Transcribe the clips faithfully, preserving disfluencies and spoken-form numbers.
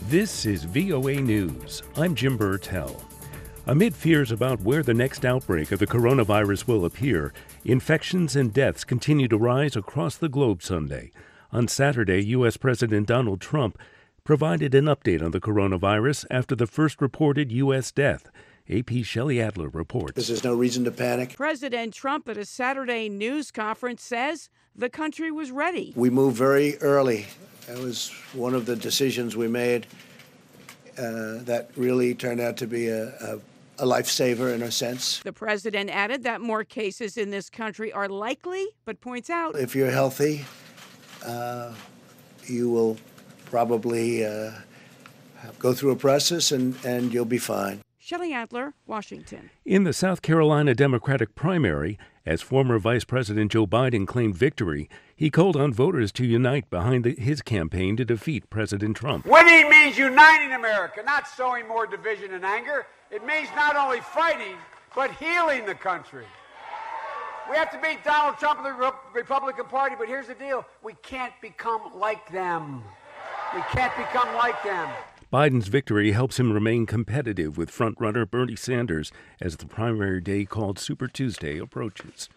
This is V O A News. I'm Jim Burtell. Amid fears about where the next outbreak of the coronavirus will appear, infections and deaths continue to rise across the globe Sunday. On Saturday, U S. President Donald Trump provided an update on the coronavirus after the first reported U S death. A P's Shelley Adler reports. There's no reason to panic. President Trump at a Saturday news conference says the country was ready. We moved very early. That was one of the decisions we made uh, that really turned out to be a, a, a lifesaver in a sense. The president added that more cases in this country are likely, but points out if you're healthy, uh, you will probably uh, go through a process and, and you'll be fine. Shelley Adler, Washington. In the South Carolina Democratic primary, as former Vice President Joe Biden claimed victory, he called on voters to unite behind the, his campaign to defeat President Trump. Winning means uniting America, not sowing more division and anger. It means not only fighting, but healing the country. We have to beat Donald Trump and the Republican Party, but here's the deal. We can't become like them. We can't become like them. Biden's victory helps him remain competitive with frontrunner Bernie Sanders as the primary day called Super Tuesday approaches.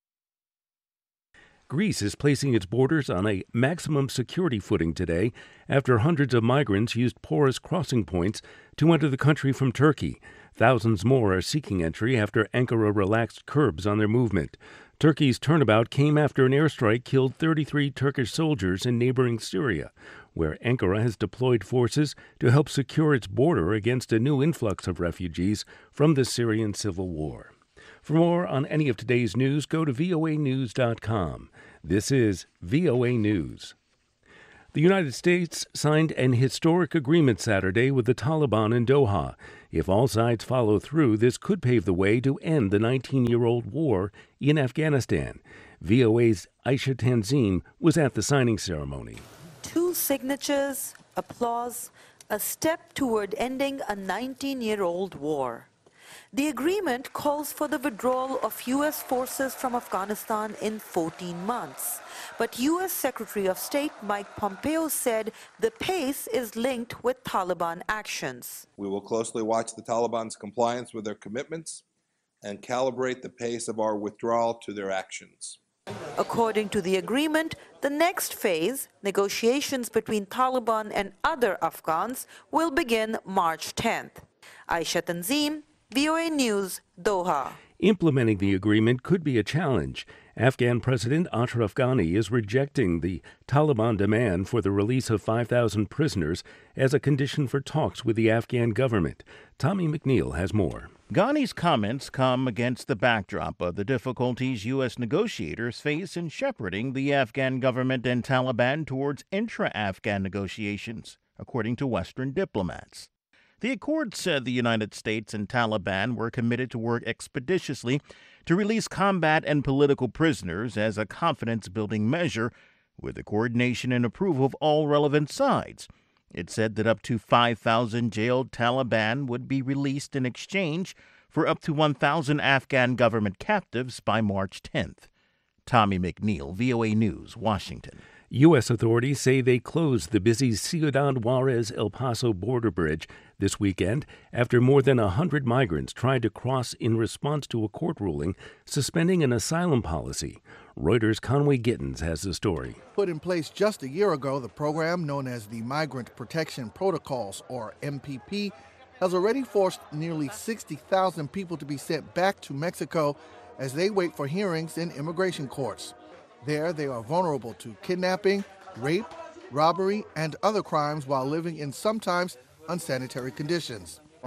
Greece is placing its borders on a maximum security footing today after hundreds of migrants used porous crossing points to enter the country from Turkey. Thousands more are seeking entry after Ankara relaxed curbs on their movement. Turkey's turnabout came after an airstrike killed thirty-three Turkish soldiers in neighboring Syria, where Ankara has deployed forces to help secure its border against a new influx of refugees from the Syrian civil war. For more on any of today's news, go to V O A news dot com. This is V O A News. The United States signed an historic agreement Saturday with the Taliban in Doha. If all sides follow through, this could pave the way to end the nineteen-year-old war in Afghanistan. V O A's Aisha Tanzim was at the signing ceremony. Two signatures, applause, a step toward ending a nineteen-year-old war. The agreement calls for the withdrawal of U S forces from Afghanistan in fourteen months. But U S. Secretary of State Mike Pompeo said the pace is linked with Taliban actions. We will closely watch the Taliban's compliance with their commitments and calibrate the pace of our withdrawal to their actions. According to the agreement, the next phase, negotiations between Taliban and other Afghans, will begin March tenth. Aisha Tanzim, V O A News, Doha. Implementing the agreement could be a challenge. Afghan President Ashraf Ghani is rejecting the Taliban demand for the release of five thousand prisoners as a condition for talks with the Afghan government. Tommy McNeil has more. Ghani's comments come against the backdrop of the difficulties U S negotiators face in shepherding the Afghan government and Taliban towards intra-Afghan negotiations, according to Western diplomats. The accord said the United States and Taliban were committed to work expeditiously to release combat and political prisoners as a confidence-building measure with the coordination and approval of all relevant sides. It said that up to five thousand jailed Taliban would be released in exchange for up to one thousand Afghan government captives by March tenth. Tommy McNeil, V O A News, Washington. U S authorities say they closed the busy Ciudad Juarez-El Paso border bridge this weekend after more than one hundred migrants tried to cross in response to a court ruling suspending an asylum policy. Reuters' Conway Gittins has the story. Put in place just a year ago, the program known as the Migrant Protection Protocols, or M P P, has already forced nearly sixty thousand people to be sent back to Mexico as they wait for hearings in immigration courts. There, they are vulnerable to kidnapping, rape, robbery, and other crimes while living in sometimes unsanitary conditions. We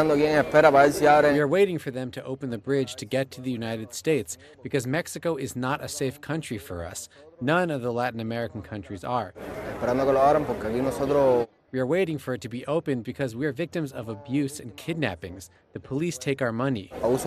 are waiting for them to open the bridge to get to the United States because Mexico is not a safe country for us. None of the Latin American countries are. We are waiting for it to be opened because we are victims of abuse and kidnappings. The police take our money.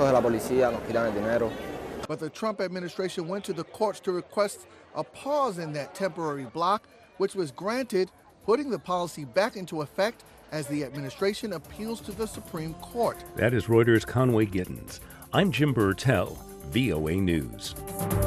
But the Trump administration went to the courts to request a pause in that temporary block, which was granted, putting the policy back into effect as the administration appeals to the Supreme Court. That is Reuters' Conway Gittins. I'm Jim Burtell, V O A News.